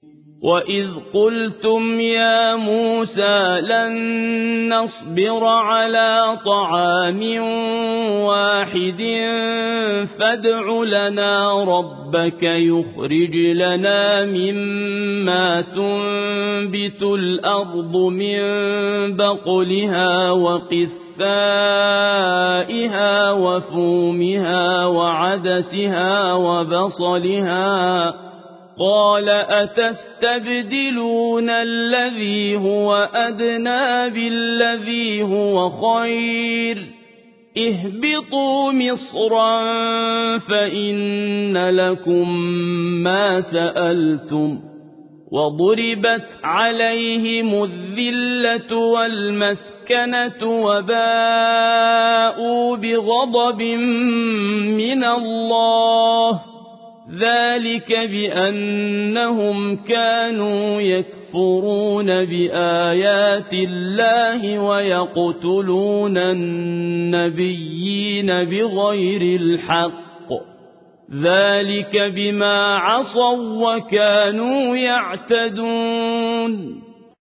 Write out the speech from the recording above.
وَإِذْ قُلْتُمْ يَا مُوسَى لَن نَّصْبِرَ عَلَىٰ طَعَامٍ وَاحِدٍ فَادْعُ لَنَا رَبَّكَ يُخْرِجْ لَنَا مِمَّا تُنبِتُ الْأَرْضُ مِن بَقْلِهَا وَقِثَّائِهَا وَفُومِهَا وَعَدَسِهَا وَبَصَلِهَا قَالَ أَتَسْتَبْدِلُونَ الَّذِي هُوَ أَدْنَىٰ بِالَّذِي هُوَ خَيْرٌ اهْبِطُوا مِصْرًا فَإِنَّ لَكُم مَّا سَأَلْتُمْ وَضُرِبَتْ عَلَيْهِمُ الذِّلَّةُ وَالْمَسْكَنَةُ وَبَاءُوا بِغَضَبٍ مِّنَ اللَّهِ ذَلِكَ بِأَنَّهُمْ كَانُوا يَكْفُرُونَ بِآيَاتِ اللَّهِ وَيَقْتُلُونَ النَّبِيِّينَ بِغَيْرِ الْحَقِّ ذَلِكَ بِمَا عَصَوا وَّكَانُوا يَعْتَدُونَ